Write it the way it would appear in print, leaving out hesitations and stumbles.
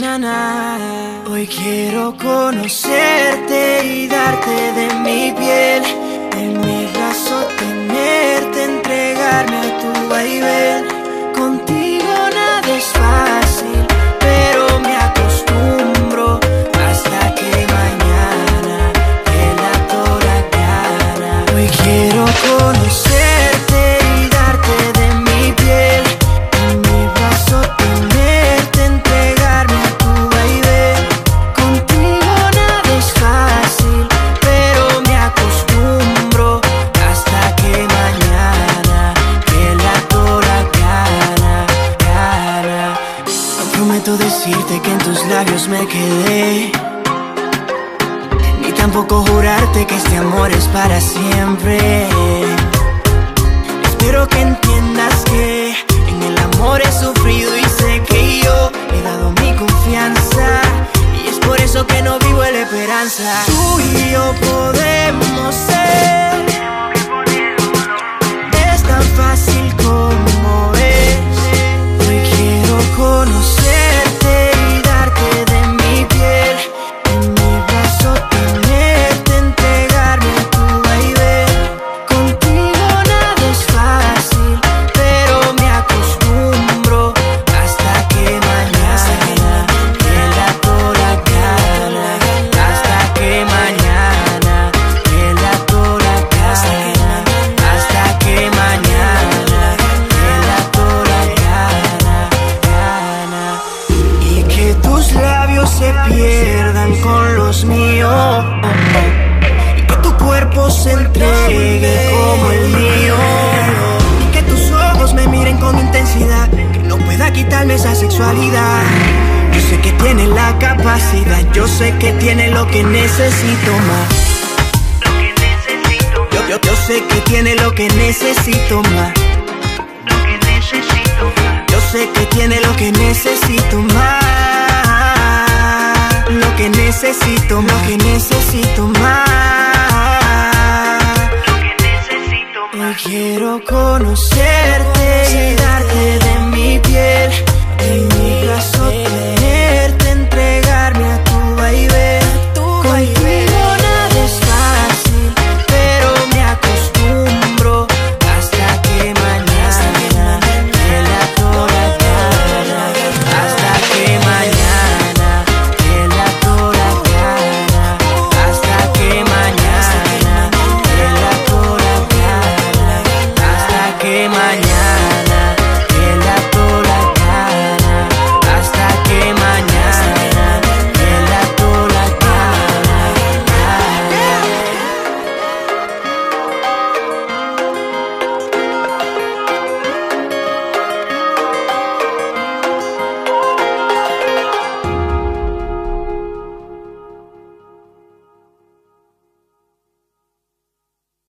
mañana. Hoy quiero conocerte y darte de mi piel, en mi brazo tenerte, entregarme a tu vaivén. Contigo nada es fácil, pero me acostumbro hasta que mañana el actor gana. Hoy quiero conocerte y darte de mi piel, en mi brazo tenerte, entregarme a tu vaivén. Contigo nada es fácil, pero me acostumbro hasta que mañana el actor gana. No prometo decirte que en tus labios me quedé, ni tampoco jurarte que este amor es para siempre. Espero que entiendas que en el amor he sufrido y sé que yo he dado mi confianza, y es por eso que no vivo en la esperanza. Tú y yo podemos ser, es tan fácil como es. Hoy quiero conocerte y darte de mi piel, en mi brazo tenerte, entregarme a tu vaivén. Contigo nada es fácil, pero me acostumbro hasta que mañana el actor gana. Hasta que mañana el actor gana. Hasta que mañana el actor gana. Y que tus labios se pierdan con los míos, y que tu cuerpo se entregue como el mío, y que tus ojos me miren con intensidad, que no pueda quitarme esa sexualidad. Yo sé que tiene la capacidad, yo sé que tiene lo que necesito más. Yo sé que tiene lo que necesito más. Yo sé que tiene lo que necesito más. Lo que necesito más. Lo que necesito más. Hoy quiero conocerte y darte de mi piel, en mi brazo